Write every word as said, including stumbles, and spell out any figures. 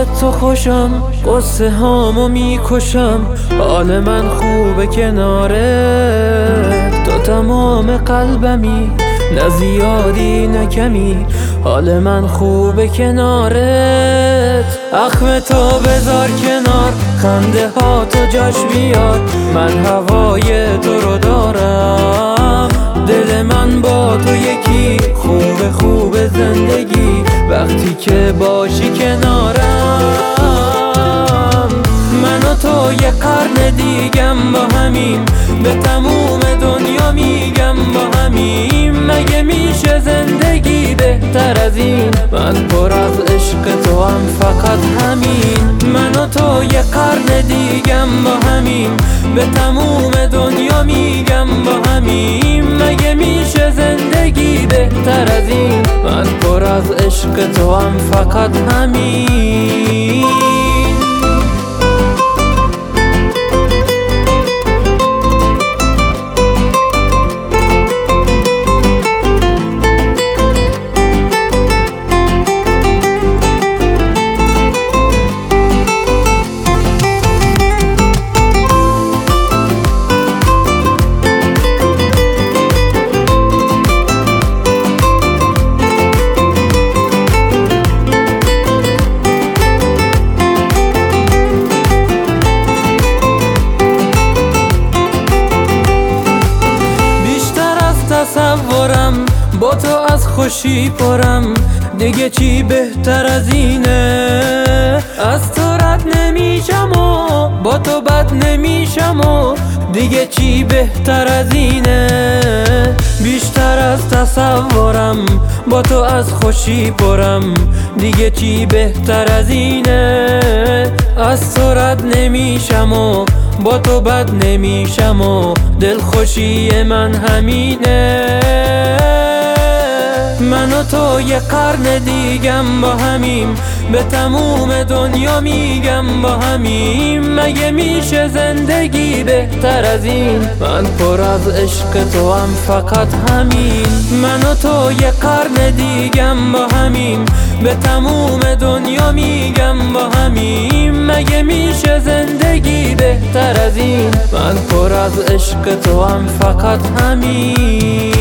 حال تو خوشم، قصه هامو میکشم، حال من خوبه کنارت، تو تمام قلبمی، نه زیادی نه کمی، حال من خوبه کنارت. اخم تو بذار کنار، خنده ها تو جاش بیار، من هوای تو رو دارم، دل من با تو یکی، خوب خوب زندگی وقتی که باشی کنارم. من و تو یه قرن دیگم با همیم، به تموم دنیا میگم با همیم، مگه میشه زندگی بهتر از این؟ من پر از عشق تو هم فقط همین، من و تو یه قرن دیگم با همیم، به تموم دنیا میگم با همیم، مگه میشه زندگی بهتر از این؟ من پر از عشق تو هم فقط همین. تصورم با تو از خوشی پرم، دیگه چی بهتر از اینه؟ از تو رد نمیشم و با تو بد نمیشم و دیگه چی بهتر از اینه؟ بیشتر از تصورم با تو از خوشی پرم، دیگه چی بهتر از اینه؟ از تو رد نمیشم و با تو بد نمیشم و دلخوشی من همینه. من و تو یه قرن دیگم با همیم، به تموم دنیا میگم با همیم، مگه میشه زندگی بهتر از این؟ من پر از عشق تو هم فقط همین، من و تو یه قرن دیگم با همیم، به تموم دنیا میگم با همیم، مگه میشه زندگی بهتر از این؟ من پر از عشق تو هم فقط همین.